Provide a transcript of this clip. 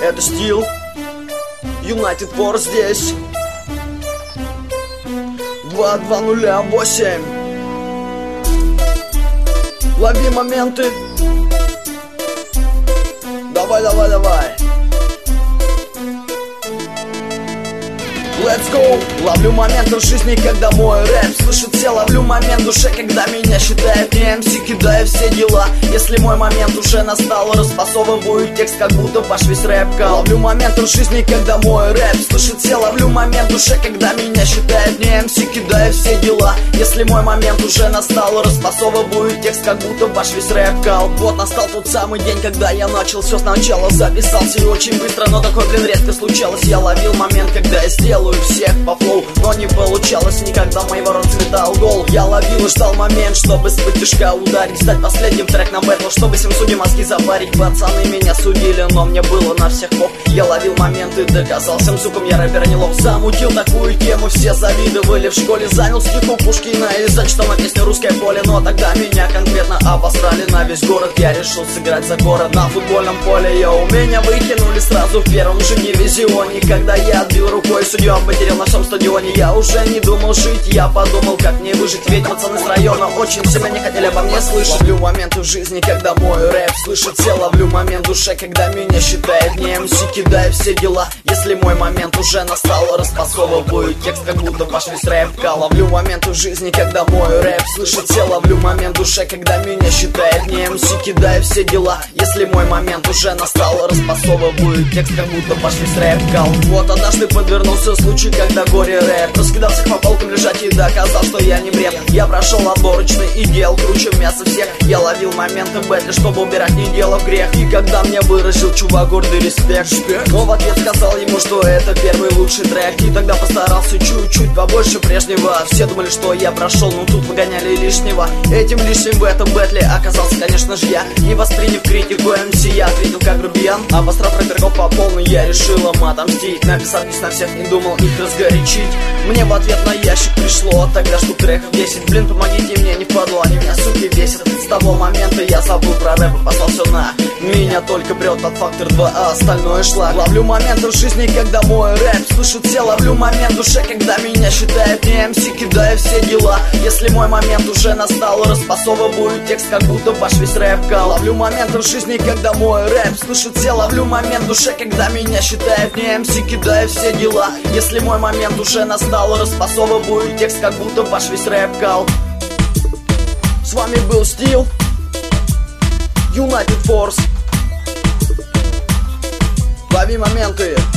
Это Steel, United Force здесь 2208. Лови моменты. Давай, давай, давай. Let's go! Ловлю моменты в жизни, когда мой рэп слышит все. Ловлю момент в душе, когда меня считает не МС, кидаю все дела. Если мой момент уже настал, распасовываю текст, как будто ваш весь рэп-кал. Ловлю моменты в жизни, когда мой рэп слышит все. Ловлю момент в душе, когда меня считает не МС, кидаю все дела. Если мой момент уже настал, распасовываю текст, как будто ваш весь рэп-кал. Вот настал тот самый день, когда я начал все сначала. Записался и очень быстро, но такое, редко случалось. Я ловил момент, когда я сделаю всех по флоу, но не получалось никогда, моего расцветал гол. Я ловил и ждал момент, чтобы с вытяжка ударить, стать последним трек на бэтл, чтобы всем судьям мозги запарить. Пацаны меня судили, но мне было на всех пох. Я ловил моменты, доказал всем сукам, я рэпер не лох. Замутил такую тему, все завидовали в школе. Занял стих у Пушкина и зачитал на песню «Русское поле». Но тогда меня конкретно обосрали на весь город. Я решил сыграть за город на футбольном поле. Йоу, меня выкинули сразу в первом же дивизионе. Когда я отбил рукой судью, потерял на всем стадионе. Я уже не думал жить, я подумал, как мне выжить. Ведь пацаны с района очень сильно не хотели обо мне слышать. Ловлю моменты в жизни, когда мой рэп слышит все. Ловлю момент в душе, когда меня считает не МС, кидаю все дела. Если мой момент уже настал, распасовываю текст, как будто ваш весь рэп-кал. Ловлю моменты в жизни, когда мой рэп слышит все. Ловлю момент в душе, когда меня считает не МС, кидаю все дела. Если мой момент уже настал, распасовываю текст, как будто ваш весь рэп-кал. Вот однажды подвернулся случай, когда горе рэп раскидал всех по полкам лежать и доказал, что я не бред. Я прошел отборочный и делал круче мяса всех. Я ловил моменты в бэтле, чтобы убирать не дело в грех. И когда мне выразил чувак гордый респект, но в ответ сказал ему, что это первый лучший трек. И тогда постарался чуть-чуть побольше прежнего. Все думали, что я прошел, но тут погоняли лишнего. Этим лишним в этом бэтле оказался, конечно же, я. Не восприняв критику МС, я ответил как грубиян. Обосрав рэперков по полной, я решил им отомстить. Написал пись на всех, не думал их разгорячить. Мне в ответ на ящик пришло тогда штук треков 10. Блин, помогите мне, не впадло, они меня, суки, бесят. С того момента я забыл про рэп и послал все на меня. Только прет от фактор 2, а остальное шлак. Ловлю моменты в жизни, когда мой рэп слышит все. Ловлю момент в душе, когда меня считает не МС, кидаю все дела. Если мой момент уже настал, распасовываю текст, как будто ваш весь рэп-кал. Ловлю моменты в жизни, когда мой рэп слышит все. Ловлю момент в душе, когда меня считает не МС, кидаю все дела. Если мой момент уже настал, распасовываю текст, как будто ваш весь рэп-кал. С вами был Steel, United Force. Лови моменты.